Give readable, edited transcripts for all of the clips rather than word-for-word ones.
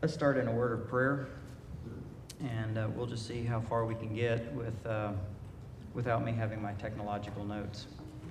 Let's start in a word of prayer, and we'll just see how far we can get without me having my technological notes.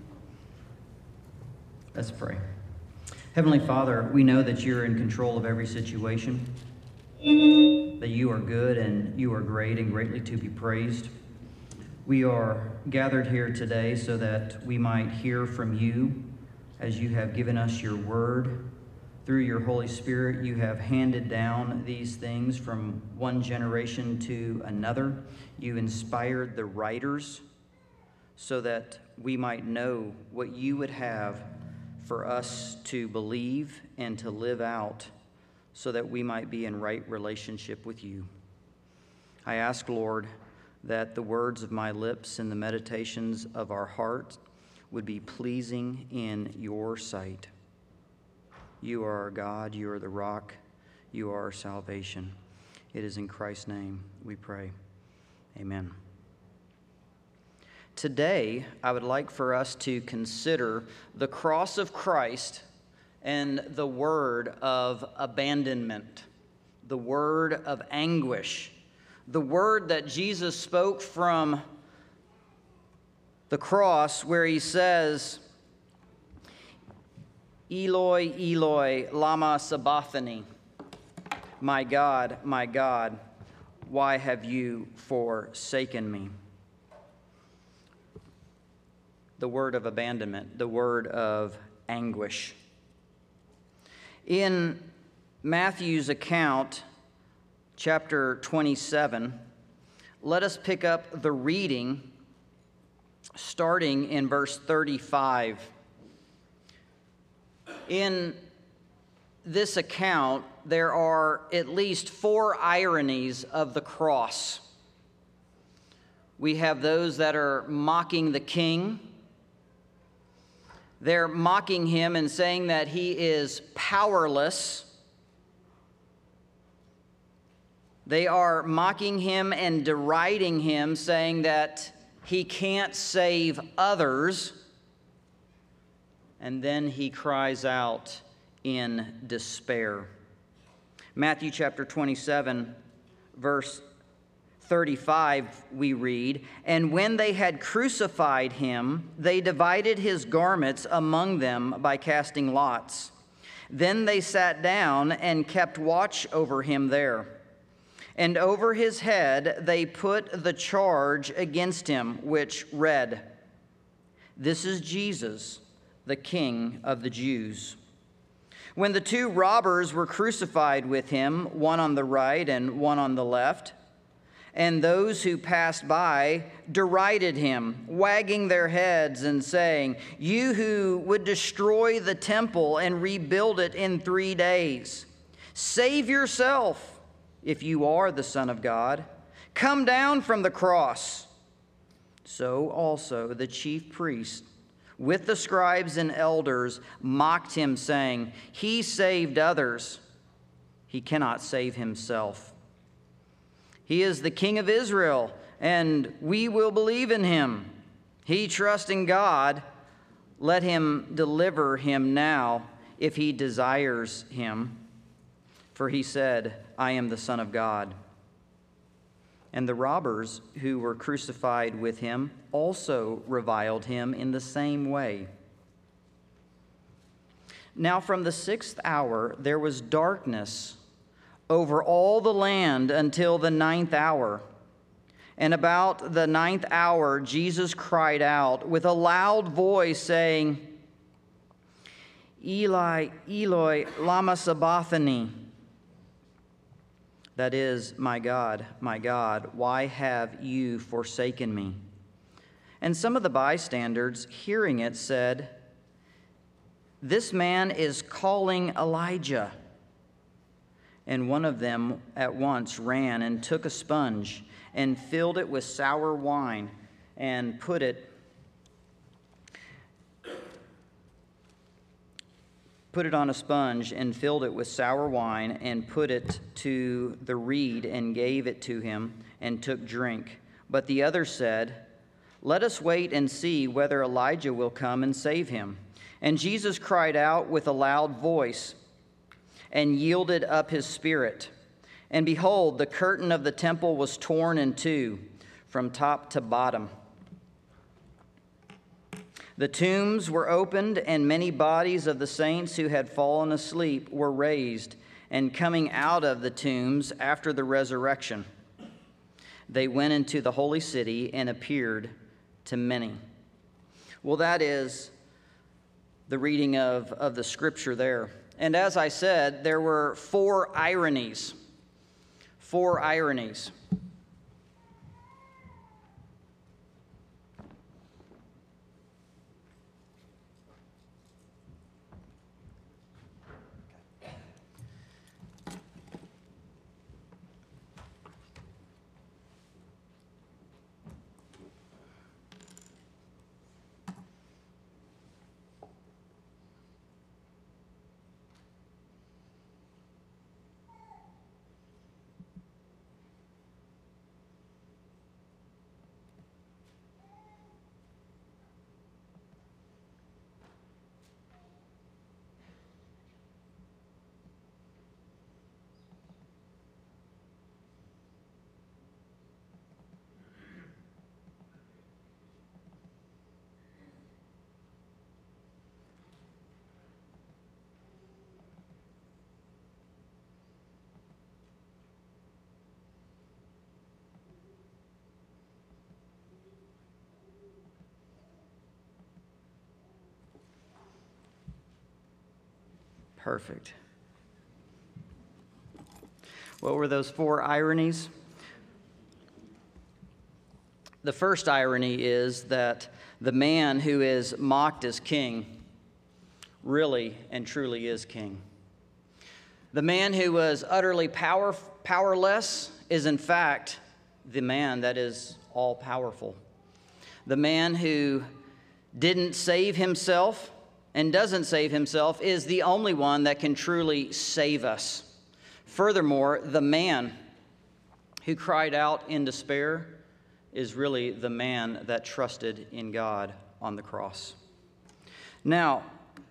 Let's pray. Heavenly Father, we know that you're in control of every situation, that you are good and you are great and greatly to be praised. We are gathered here today so that we might hear from you as you have given us your word. Through your Holy Spirit, you have handed down these things from one generation to another. You inspired the writers so that we might know what you would have for us to believe and to live out so that we might be in right relationship with you. I ask, Lord, that the words of my lips and the meditations of our heart would be pleasing in your sight. You are our God, you are the rock, you are our salvation. It is in Christ's name we pray. Amen. Today, I would like for us to consider the cross of Christ and the word of abandonment, the word of anguish, the word that Jesus spoke from the cross where he says, Eloi, Eloi, lama sabachthani, my God, why have you forsaken me? The word of abandonment, the word of anguish. In Matthew's account, chapter 27, let us pick up the reading starting in verse 35. In this account, there are at least 4 ironies of the cross. We have those that are mocking the king. They're mocking him and saying that he is powerless. They are mocking him and deriding him, saying that he can't save others. And then he cries out in despair. Matthew chapter 27, verse 35, we read, "And when they had crucified him, they divided his garments among them by casting lots. Then they sat down and kept watch over him there. And over his head they put the charge against him, which read, 'This is Jesus, the King of the Jews.' When the 2 robbers were crucified with him, one on the right and one on the left, and those who passed by derided him, wagging their heads and saying, 'You who would destroy the temple and rebuild it in 3 days, save yourself if you are the Son of God. Come down from the cross.' So also the chief priests with the scribes and elders mocked him, saying, 'He saved others. He cannot save himself. He is the King of Israel, and we will believe in him. He trusts in God. Let him deliver him now if he desires him. For he said, I am the Son of God.' And the robbers who were crucified with him also reviled him in the same way. Now from the 6th hour there was darkness over all the land until the 9th hour. And about the 9th hour Jesus cried out with a loud voice, saying, Eli, Eloi, lama sabachthani. That is, my God, why have you forsaken me? And some of the bystanders, hearing it, said, This man is calling Elijah. And one of them at once ran and took a sponge and filled it with sour wine and put it on a sponge and filled it with sour wine and put it to the reed and gave it to him and took drink. But the other said, Let us wait and see whether Elijah will come and save him. And Jesus cried out with a loud voice and yielded up his spirit. And behold, the curtain of the temple was torn in two from top to bottom. The tombs were opened, and many bodies of the saints who had fallen asleep were raised, and coming out of the tombs after the resurrection, they went into the holy city and appeared to many. Well, that is the reading of the scripture there. And as I said, there were four ironies. Four ironies. Perfect. What were those four ironies? The first irony is that the man who is mocked as king really and truly is king. The man who was utterly powerless is in fact the man that is all powerful. The man who didn't save himself and doesn't save himself is the only one that can truly save us. Furthermore, the man who cried out in despair is really the man that trusted in God on the cross. Now,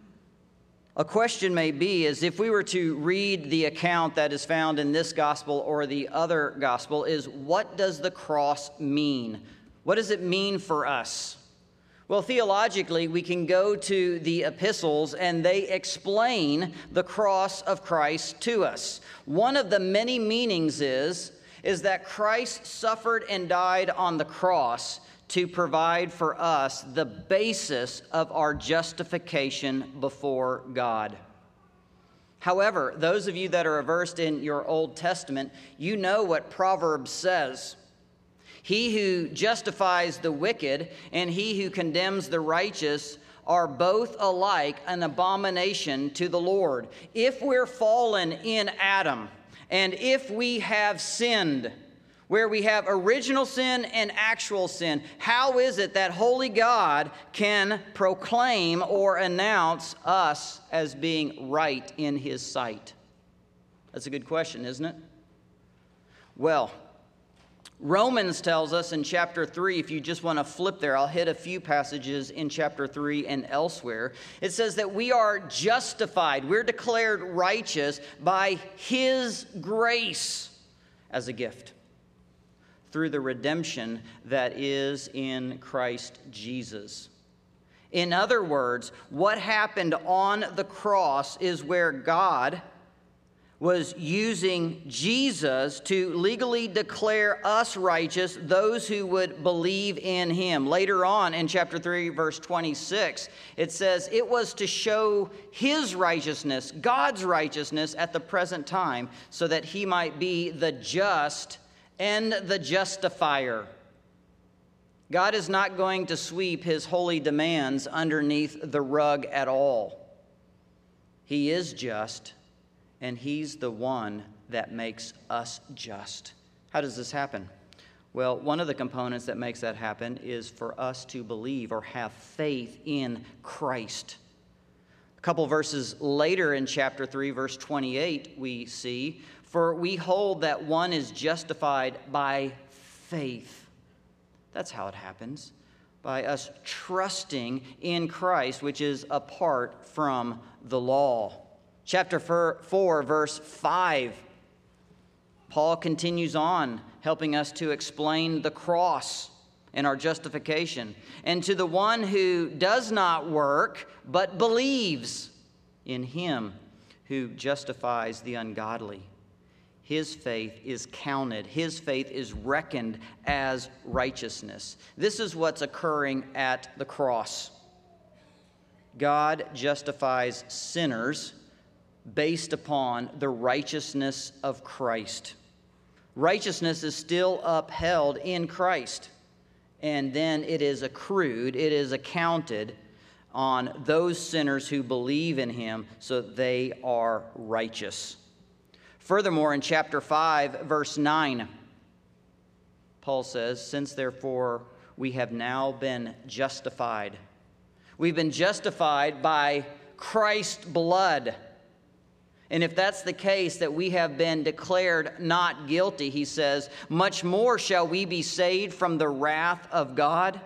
a question may be is if we were to read the account that is found in this gospel or the other gospel, is what does the cross mean? What does it mean for us? Well, theologically, we can go to the epistles and they explain the cross of Christ to us. One of the many meanings is that Christ suffered and died on the cross to provide for us the basis of our justification before God. However, those of you that are versed in your Old Testament, you know what Proverbs says. He who justifies the wicked and he who condemns the righteous are both alike an abomination to the Lord. If we're fallen in Adam, and if we have sinned, where we have original sin and actual sin, how is it that holy God can proclaim or announce us as being right in his sight? That's a good question, isn't it? Well, Romans tells us in chapter 3, if you just want to flip there, I'll hit a few passages in chapter 3 and elsewhere. It says that we are justified, we're declared righteous by his grace as a gift through the redemption that is in Christ Jesus. In other words, what happened on the cross is where God was using Jesus to legally declare us righteous, those who would believe in him. Later on in chapter 3, verse 26, it says it was to show his righteousness, God's righteousness at the present time, so that he might be the just and the justifier. God is not going to sweep his holy demands underneath the rug at all. He is just, and he's the one that makes us just. How does this happen? Well, one of the components that makes that happen is for us to believe or have faith in Christ. A couple verses later in chapter 3, verse 28, we see, "For we hold that one is justified by faith." That's how it happens, by us trusting in Christ, which is apart from the law. Chapter 4, verse 5, Paul continues on, helping us to explain the cross and our justification. And to the one who does not work, but believes in him who justifies the ungodly, his faith is counted, his faith is reckoned as righteousness. This is what's occurring at the cross. God justifies sinners based upon the righteousness of Christ. Righteousness is still upheld in Christ, and then it is accrued, it is accounted on those sinners who believe in him, so that they are righteous. Furthermore, in chapter 5, verse 9, Paul says, "Since therefore we have now been justified." We've been justified by Christ's blood. And if that's the case, that we have been declared not guilty, he says, much more shall we be saved from the wrath of God.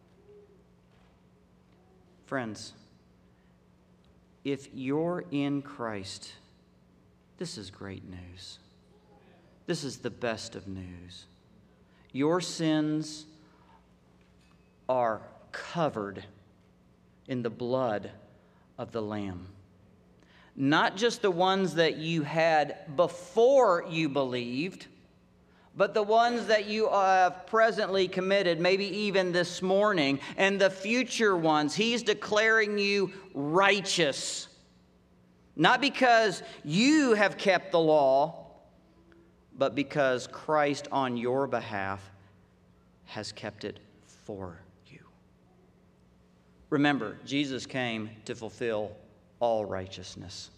Friends, if you're in Christ, this is great news. This is the best of news. Your sins are covered in the blood of the Lamb. Not just the ones that you had before you believed, but the ones that you have presently committed, maybe even this morning, and the future ones. He's declaring you righteous. Not because you have kept the law, but because Christ on your behalf has kept it for you. Remember, Jesus came to fulfill all righteousness.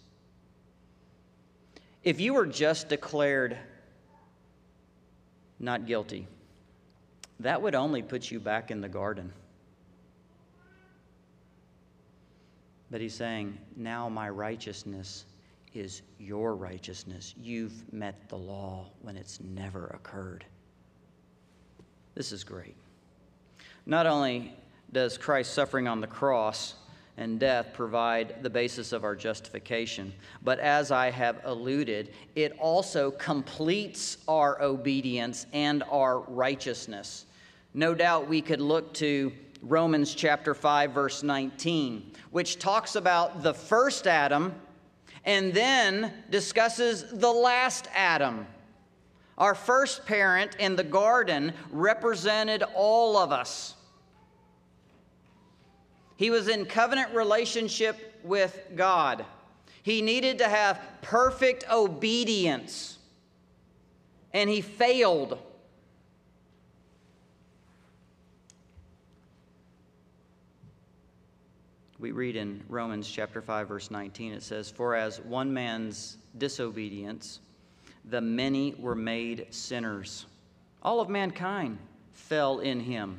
If you were just declared not guilty, that would only put you back in the garden. But he's saying, now my righteousness is your righteousness. You've met the law when it's never occurred. This is great. Not only does Christ's suffering on the cross and death provide the basis of our justification, but as I have alluded, it also completes our obedience and our righteousness. No doubt we could look to Romans chapter 5, verse 19, which talks about the first Adam and then discusses the last Adam. Our first parent in the garden represented all of us. He was in covenant relationship with God. He needed to have perfect obedience, and he failed. We read in Romans chapter 5, verse 19, it says, "For as one man's disobedience, the many were made sinners. All of mankind fell in him.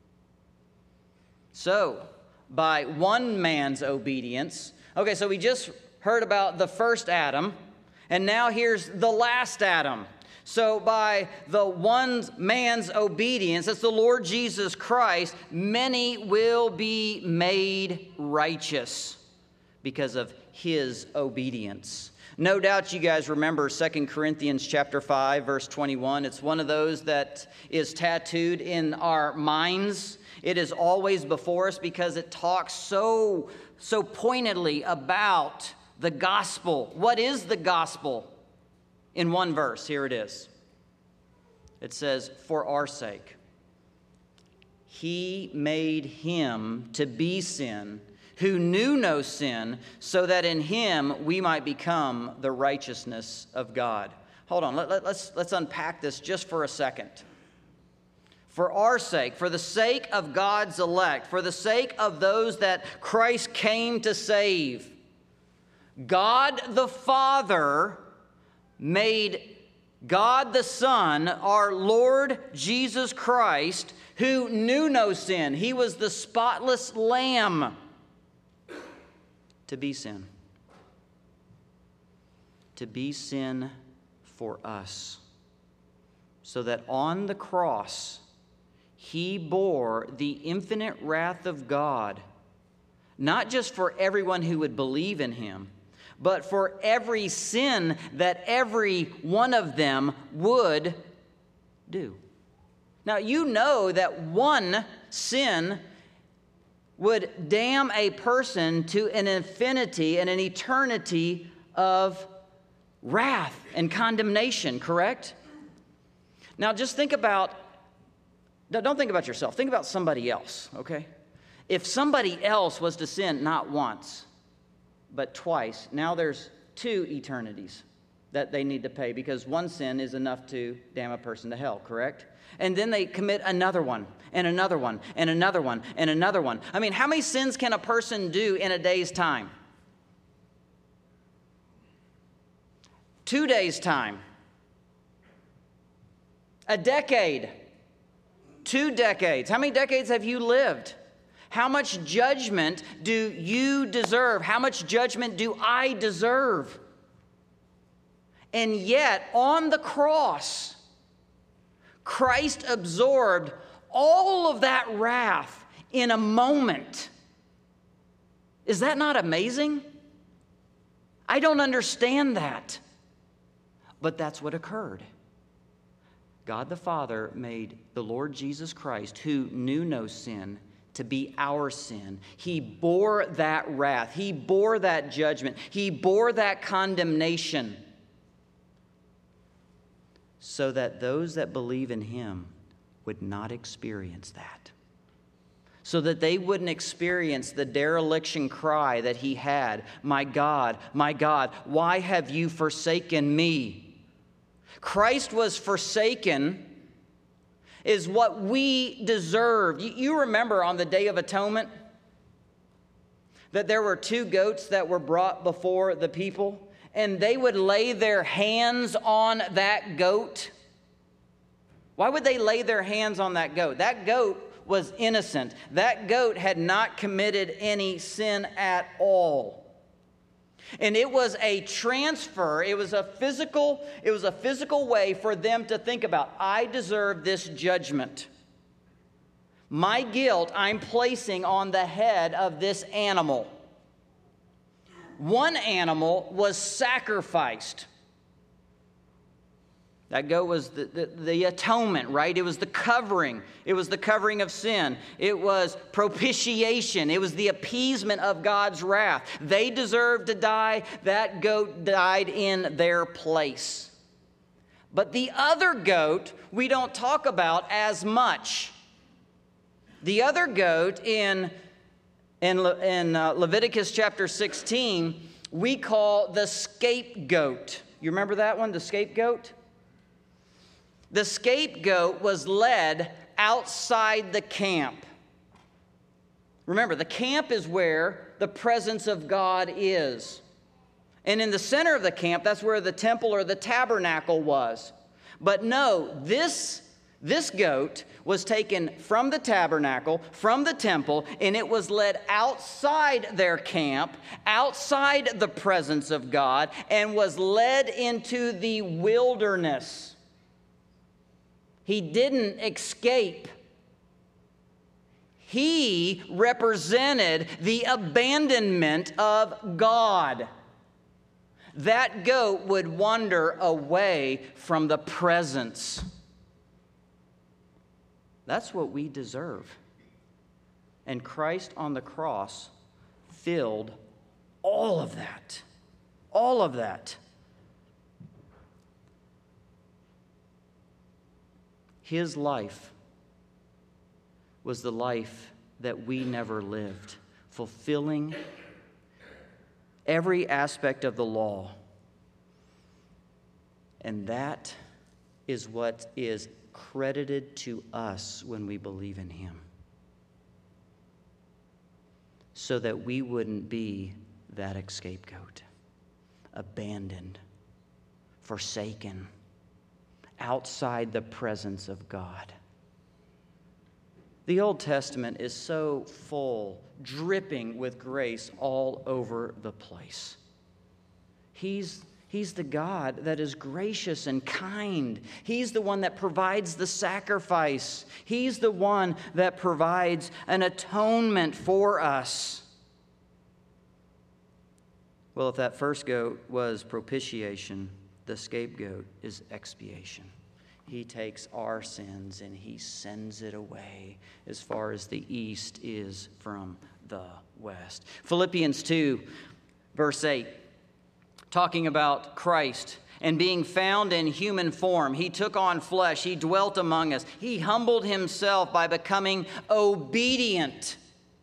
So, by one man's obedience," okay, so we just heard about the first Adam, and now here's the last Adam. So by the one man's obedience, that's the Lord Jesus Christ, many will be made righteous because of his obedience. No doubt you guys remember 2 Corinthians chapter 5, verse 21. It's one of those that is tattooed in our minds. It is always before us because it talks so pointedly about the gospel. What is the gospel? In one verse, here it is. It says, "For our sake, he made him to be sin who knew no sin, so that in him we might become the righteousness of God." Hold on, let's unpack this just for a second. For our sake, for the sake of God's elect, for the sake of those that Christ came to save, God the Father made God the Son, our Lord Jesus Christ, who knew no sin. He was the spotless Lamb, to be sin. To be sin for us. So that on the cross, he bore the infinite wrath of God, not just for everyone who would believe in him, but for every sin that every one of them would do. Now, you know that one sin would damn a person to an infinity and an eternity of wrath and condemnation, correct? Now, just think about, don't think about yourself. Think about somebody else, okay? If somebody else was to sin not once, but twice, now there's 2 eternities that they need to pay because one sin is enough to damn a person to hell, correct? And then they commit another one, and another one, and another one, and another one. I mean, how many sins can a person do in a day's time? 2 days' time. A decade. 2 decades. How many decades have you lived? How much judgment do you deserve? How much judgment do I deserve? And yet, on the cross, Christ absorbed all of that wrath in a moment. Is that not amazing? I don't understand that. But that's what occurred. God the Father made the Lord Jesus Christ, who knew no sin, to be our sin. He bore that wrath. He bore that judgment. He bore that condemnation, so that those that believe in him would not experience that. So that they wouldn't experience the dereliction cry that he had, my God, why have you forsaken me? Christ was forsaken is what we deserve. You remember on the Day of Atonement that there were 2 goats that were brought before the people, and they would lay their hands on that goat. Why would they lay their hands on that goat? That goat was innocent. That goat had not committed any sin at all. And it was a transfer, it was a physical way for them to think about, I deserve this judgment. My guilt I'm placing on the head of this animal. One animal was sacrificed. That goat was the atonement, right? It was the covering. It was the covering of sin. It was propitiation. It was the appeasement of God's wrath. They deserved to die. That goat died in their place. But the other goat we don't talk about as much. The other goat in Leviticus chapter 16, we call the scapegoat. You remember that one, the scapegoat? The scapegoat was led outside the camp. Remember, the camp is where the presence of God is. And in the center of the camp, that's where the temple or the tabernacle was. But no, this goat was taken from the tabernacle, from the temple, and it was led outside their camp, outside the presence of God, and was led into the wilderness. He didn't escape. He represented the abandonment of God. That goat would wander away from the presence. That's what we deserve. And Christ on the cross filled all of that. All of that. His life was the life that we never lived, fulfilling every aspect of the law. And that is what is credited to us when we believe in him, so that we wouldn't be that scapegoat, abandoned, forsaken, outside the presence of God. The Old Testament is so full, dripping with grace all over the place. He's the God that is gracious and kind. He's the one that provides the sacrifice. He's the one that provides an atonement for us. Well, if that first goat was propitiation, the scapegoat is expiation. He takes our sins and he sends it away as far as the east is from the west. Philippians 2, verse 8, talking about Christ and being found in human form. He took on flesh. He dwelt among us. He humbled himself by becoming obedient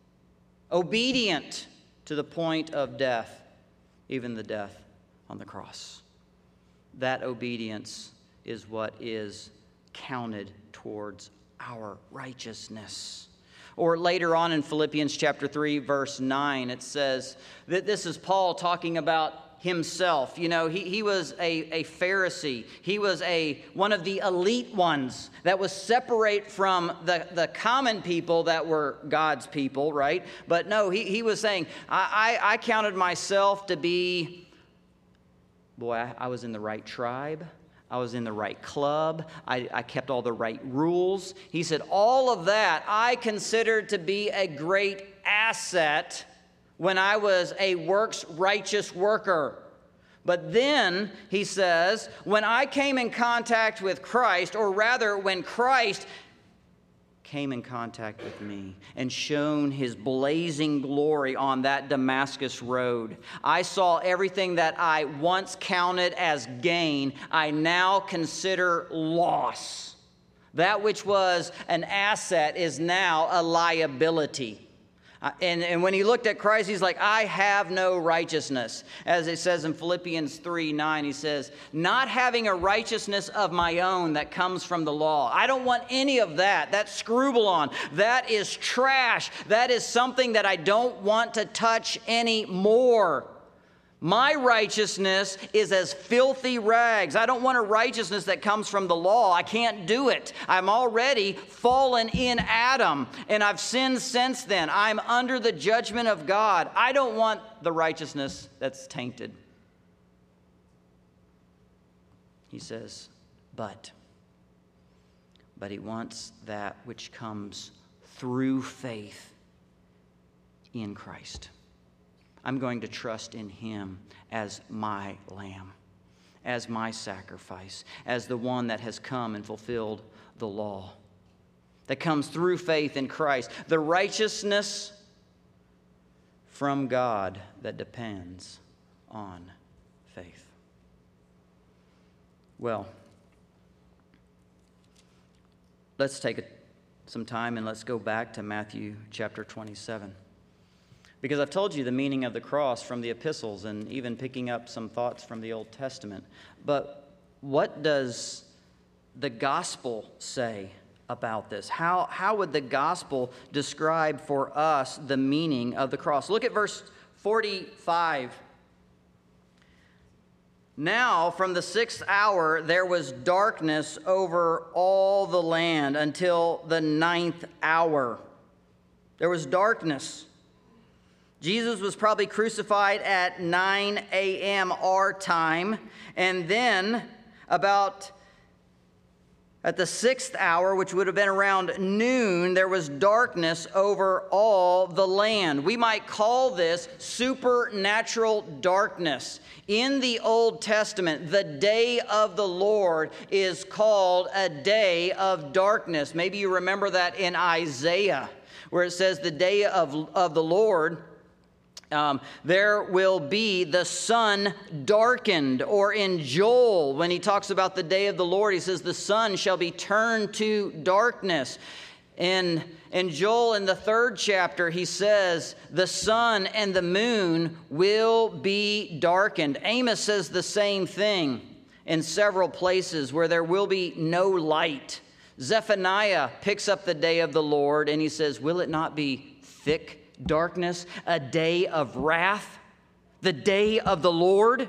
to the point of death, even the death on the cross. That obedience is what is counted towards our righteousness. Or later on in Philippians chapter 3, verse 9, it says that this is Paul talking about himself. You know, he was a Pharisee. He was one of the elite ones that was separate from the common people that were God's people, right? But no, he was saying, I counted myself to be, I was in the right tribe. I was in the right club. I kept all the right rules. He said, all of that I considered to be a great asset when I was a works-righteous worker. But then, he says, when I came in contact with Christ, or rather when Christ came in contact with me and shone his blazing glory on that Damascus road, I saw everything that I once counted as gain, I now consider loss. That which was an asset is now a liability. And when he looked at Christ, he's like, I have no righteousness. As it says in Philippians 3:9, he says, not having a righteousness of my own that comes from the law. I don't want any of that. That's scrubalon. That is trash. That is something that I don't want to touch anymore. My righteousness is as filthy rags. I don't want a righteousness that comes from the law. I can't do it. I'm already fallen in Adam, and I've sinned since then. I'm under the judgment of God. I don't want the righteousness that's tainted. He says, but he wants that which comes through faith in Christ. I'm going to trust in him as my lamb, as my sacrifice, as the one that has come and fulfilled the law, that comes through faith in Christ, the righteousness from God that depends on faith. Well, let's take some time and let's go back to Matthew chapter 27. Because I've told you the meaning of the cross from the epistles and even picking up some thoughts from the Old Testament. But what does the gospel say about this? How would the gospel describe for us the meaning of the cross? Look at verse 45. Now, from the 6th hour, there was darkness over all the land until the 9th hour. There was darkness. Jesus was probably crucified at 9 a.m. our time, and then about at the 6th hour, which would have been around noon, there was darkness over all the land. We might call this supernatural darkness. In the Old Testament, the day of the Lord is called a day of darkness. Maybe you remember that in Isaiah, where it says the day of the Lord, there will be the sun darkened. Or in Joel, when he talks about the day of the Lord, he says the sun shall be turned to darkness. In Joel, in the 3rd chapter, he says the sun and the moon will be darkened. Amos says the same thing in several places where there will be no light. Zephaniah picks up the day of the Lord and he says, will it not be thick darkness, a day of wrath, the day of the Lord?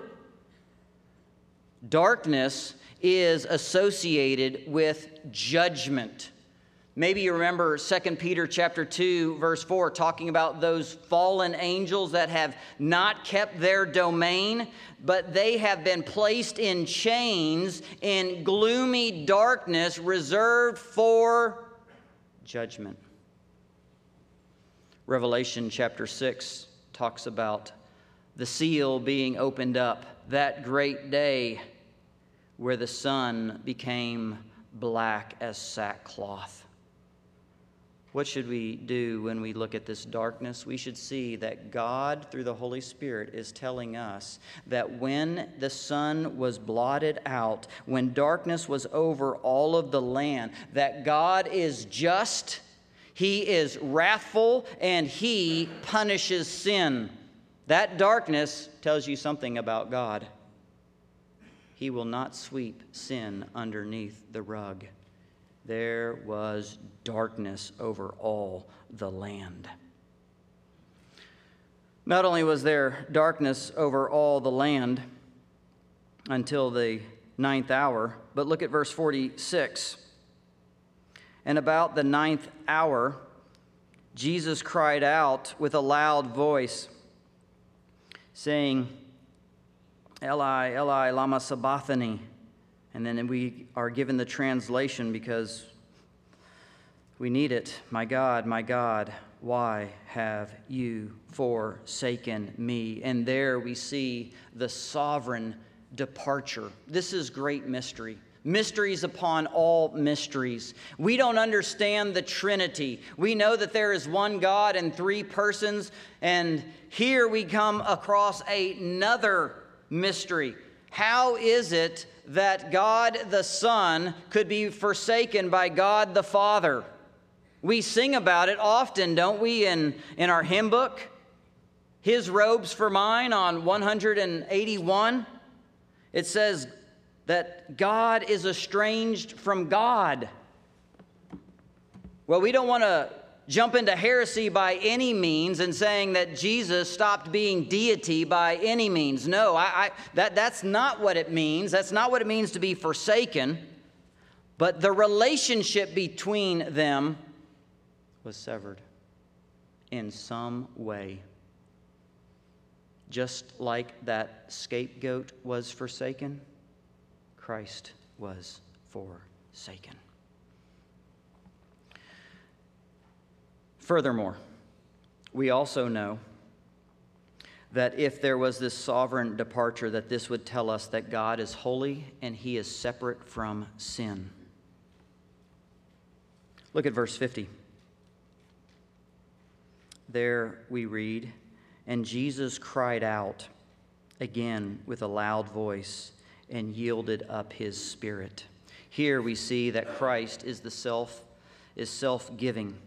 Darkness is associated with judgment. Maybe you remember 2 Peter chapter 2, verse 4, talking about those fallen angels that have not kept their domain, but they have been placed in chains in gloomy darkness reserved for judgment. Revelation chapter 6 talks about the seal being opened up, that great day where the sun became black as sackcloth. What should we do when we look at this darkness? We should see that God, through the Holy Spirit, is telling us that when the sun was blotted out, when darkness was over all of the land, that God is just, He is wrathful, and He punishes sin. That darkness tells you something about God. He will not sweep sin underneath the rug. There was darkness over all the land. Not only was there darkness over all the land until the 9th hour, but look at verse 46. And about the 9th hour, Jesus cried out with a loud voice, saying, Eli, Eli, lama sabachthani. And then we are given the translation because we need it. My God, why have you forsaken me? And there we see the sovereign departure. This is great mystery. Mysteries upon all mysteries. We don't understand the Trinity. We know that there is one God and three persons. And here we come across another mystery. How is it that God the Son could be forsaken by God the Father? We sing about it often, don't we, in our hymn book? His robes for mine on 181. It says that God is estranged from God. Well, we don't want to jump into heresy by any means and saying that Jesus stopped being deity by any means. No, that's not what it means. That's not what it means to be forsaken. But the relationship between them was severed in some way. Just like that scapegoat was forsaken, Christ was forsaken. Furthermore, we also know that if there was this sovereign departure, that this would tell us that God is holy and He is separate from sin. Look at verse 50. There we read, and Jesus cried out again with a loud voice and yielded up His spirit. Here we see that Christ is self-giving.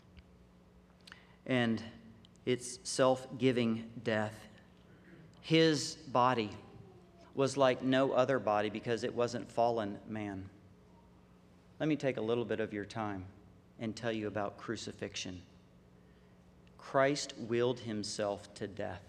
And it's self-giving death. His body was like no other body because it wasn't fallen man. Let me take a little bit of your time and tell you about crucifixion. Christ willed Himself to death.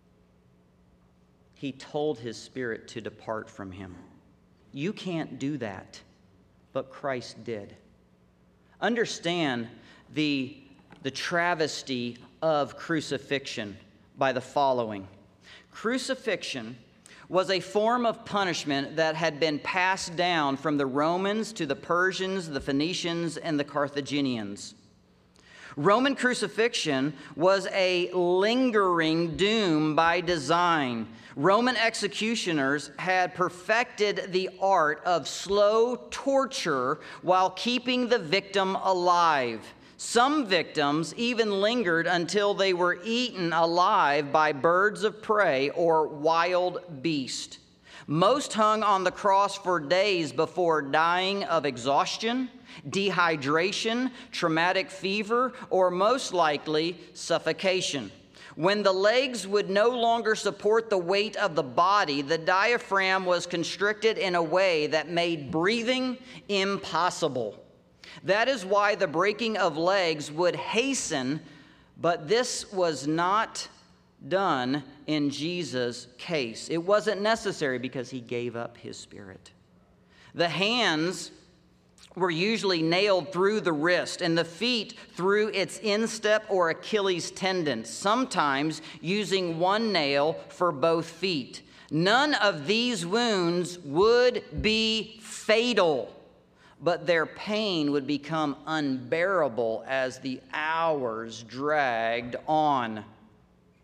He told His spirit to depart from Him. You can't do that, but Christ did. Understand the travesty of crucifixion by the following. Crucifixion was a form of punishment that had been passed down from the Romans to the Persians, the Phoenicians, and the Carthaginians. Roman crucifixion was a lingering doom by design. Roman executioners had perfected the art of slow torture while keeping the victim alive. Some victims even lingered until they were eaten alive by birds of prey or wild beasts. Most hung on the cross for days before dying of exhaustion, dehydration, traumatic fever, or most likely suffocation. When the legs would no longer support the weight of the body, the diaphragm was constricted in a way that made breathing impossible. That is why the breaking of legs would hasten, but this was not done in Jesus' case. It wasn't necessary because He gave up His spirit. The hands were usually nailed through the wrist and the feet through its instep or Achilles tendon, sometimes using one nail for both feet. None of these wounds would be fatal, but their pain would become unbearable as the hours dragged on.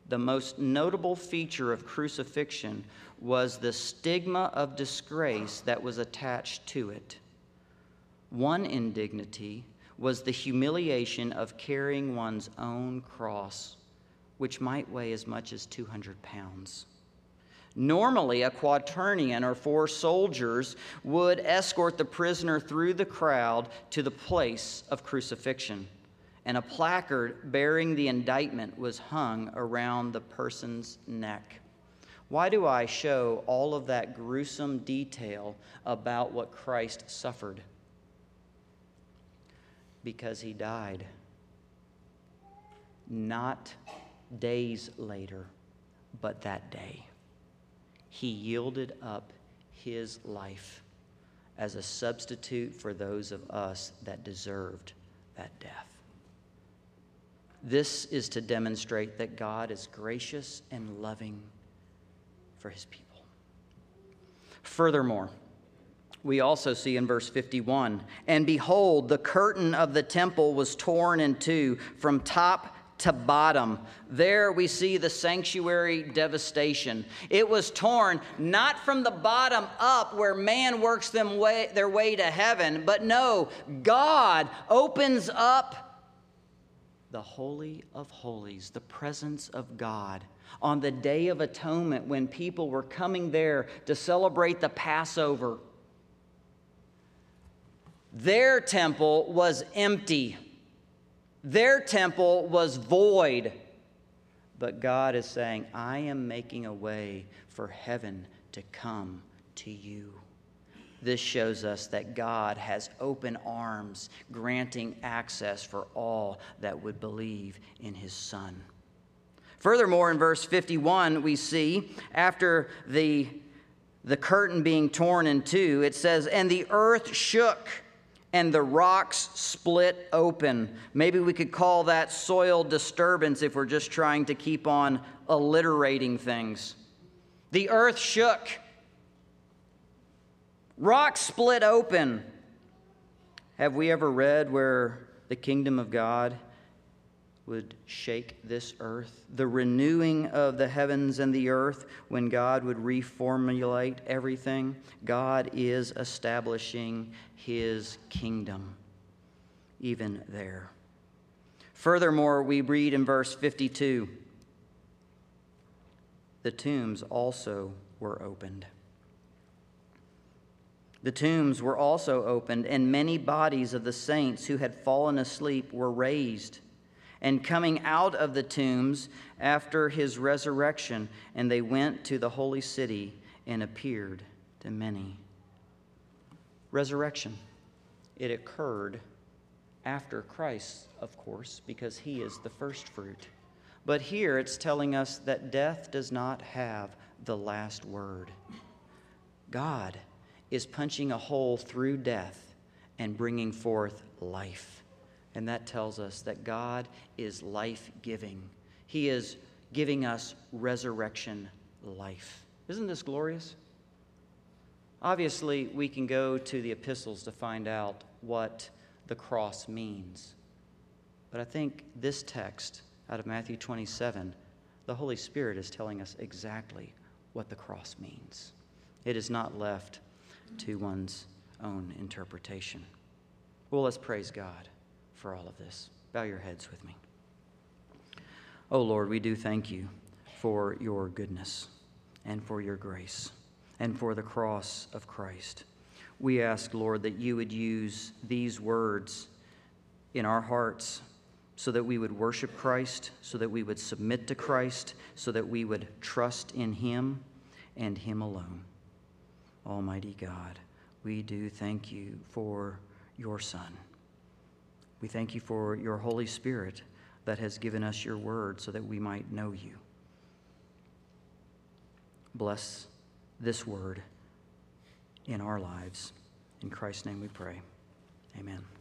the most notable feature of crucifixion was the stigma of disgrace that was attached to it. One indignity was the humiliation of carrying one's own cross, which might weigh as much as 200 pounds. Normally, a quaternion or 4 soldiers would escort the prisoner through the crowd to the place of crucifixion, and a placard bearing the indictment was hung around the person's neck. Why do I show all of that gruesome detail about what Christ suffered? Because he died. Not days later, but that day. He yielded up his life as a substitute for those of us that deserved that death. This is to demonstrate that God is gracious and loving for his people. Furthermore, we also see in verse 51, and behold, the curtain of the temple was torn in two from top to bottom. There we see the sanctuary devastation. It was torn not from the bottom up where man works their way to heaven, but no, God opens up the Holy of Holies, the presence of God, on the Day of Atonement when people were coming there to celebrate the Passover. Their temple was empty. Their temple was void. But God is saying, I am making a way for heaven to come to you. This shows us that God has open arms, granting access for all that would believe in his Son. Furthermore, in verse 51, we see, after the curtain being torn in two, it says, and the earth shook, and the rocks split open. Maybe we could call that soil disturbance if we're just trying to keep on alliterating things. The earth shook. Rocks split open. Have we ever read where the kingdom of God would shake this earth? The renewing of the heavens and the earth, when God would reformulate everything. God is establishing his kingdom even there. Furthermore, we read in verse 52, the tombs also were opened. The tombs were also opened, and many bodies of the saints who had fallen asleep were raised. And coming out of the tombs after his resurrection, and they went to the holy city and appeared to many. Resurrection. It occurred after Christ, of course, because he is the first fruit. But here it's telling us that death does not have the last word. God is punching a hole through death and bringing forth life. And that tells us that God is life-giving. He is giving us resurrection life. Isn't this glorious? Obviously, we can go to the epistles to find out what the cross means. But I think this text out of Matthew 27, the Holy Spirit is telling us exactly what the cross means. It is not left to one's own interpretation. Well, let's praise God for all of this. Bow your heads with me. Oh Lord, we do thank you for your goodness and for your grace and for the cross of Christ. We ask, Lord, that you would use these words in our hearts so that we would worship Christ, so that we would submit to Christ, so that we would trust in him and him alone. Almighty God, we do thank you for your Son. We thank you for your Holy Spirit that has given us your word so that we might know you. Bless this word in our lives. In Christ's name we pray. Amen.